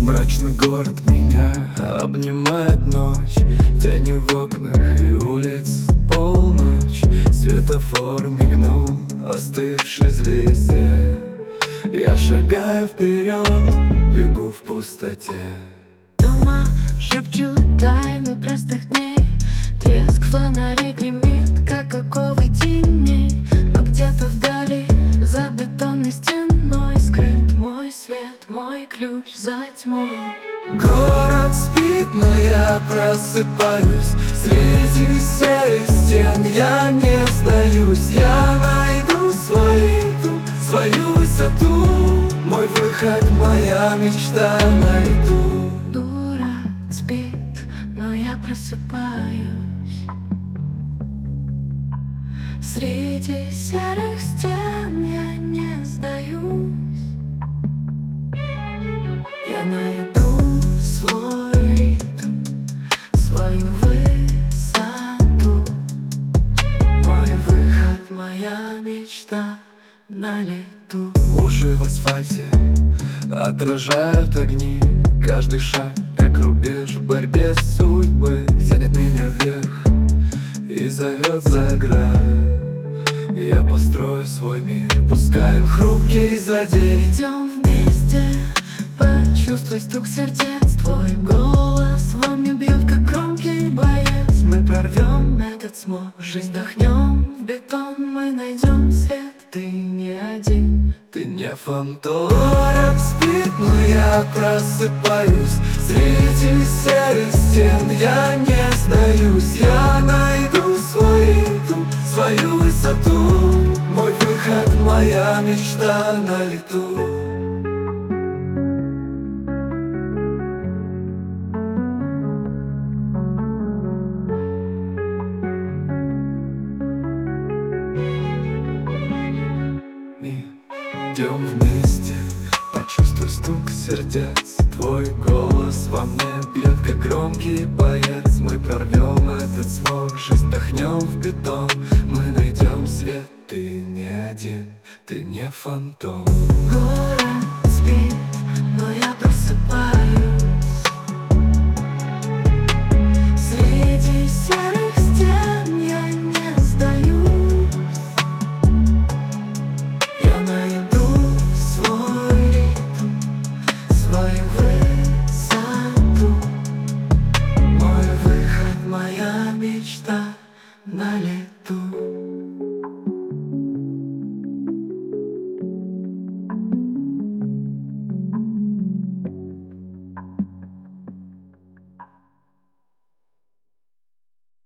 Мрачный город меня обнимает ночь, тени в окнах и улиц полночь. Светофор мигнул, остывший звезде. Я шагаю вперед, бегу в пустоте. Дома шепчут тайны простых дней. Треск фонарей гремит, как оковы теней. Но где-то вдали, за бетонной стеной, скрыт мой свет, мой ключ за тьмой. Город спит, но я просыпаюсь. Среди серых стен я не сдаюсь. Я найду свою высоту. Мой выход, моя мечта на лету. Город спит, но я просыпаюсь. Среди серых стен я не сдаюсь. Я найду свой ритм, свою высоту. Мой выход, моя мечта на лету. Уши в асфальте отражают огни. Каждый шаг, как рубеж в борьбе судьбы, тянет меня вверх и зовет за грань. Я построю свой мир, пускай хрупкий злодей. Идем вместе, почувствуй стук сердец. Твой голос во мне бьет, как громкий боец. Мы прорвем этот смог, жизнь вдохнем в бетон. Мы найдем свет, ты не один, Ты не фантом. Город спит, но я просыпаюсь. Среди серых стен я не сдаюсь. Я найду свою высоту. Мой выход, моя мечта на лету. Идем вместе, почувствуй стук сердец. Твой голос во мне бьет, как громкий боец. Мы прорвем этот смог, жизнь вдохнем в бетон. Мы найдем свет, ты не один, ты не фантом. город